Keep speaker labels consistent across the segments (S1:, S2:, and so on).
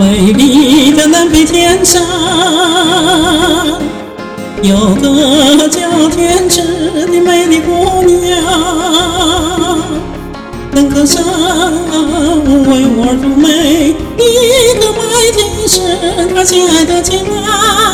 S1: 美丽的南北天上，有个叫天池的美丽姑娘，能歌声为我入美，一个白天是她亲爱的情郎。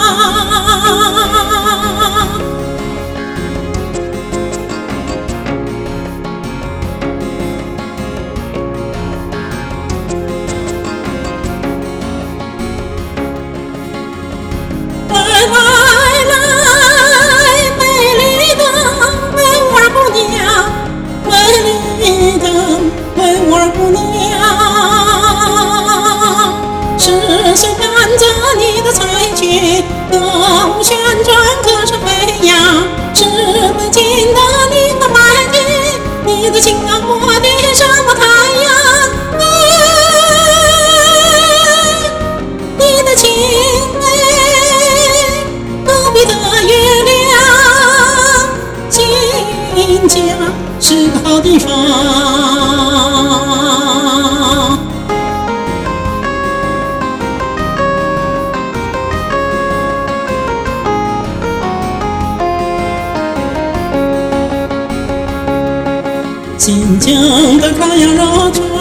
S1: 是看着你的才俊高旋转，可是飞扬，是北京的你的白云，你的情郎我的什么太阳？你的情隔壁的月亮，新疆是个好地方。新疆的太阳绕圈，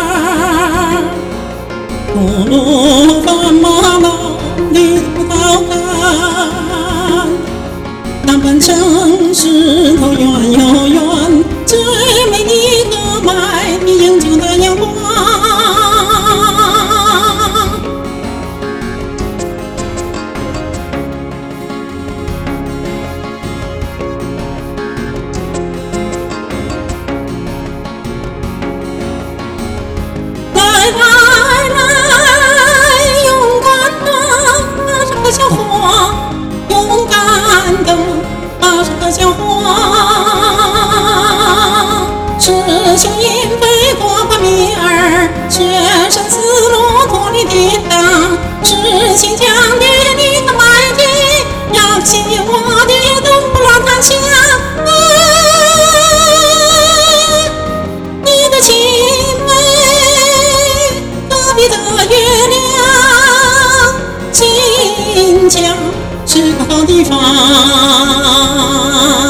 S1: 吐露繁马老的葡萄干，南半城石头圆又圆，最美的个麦你映就的阳光。勇敢的是个小伙，勇敢的是个小伙，是雄鹰飞过把米儿，雪山丝路驼铃叮当，是新疆的你的白云，扬起我的东不拉檀香。你的情月亮，新疆是个好地方。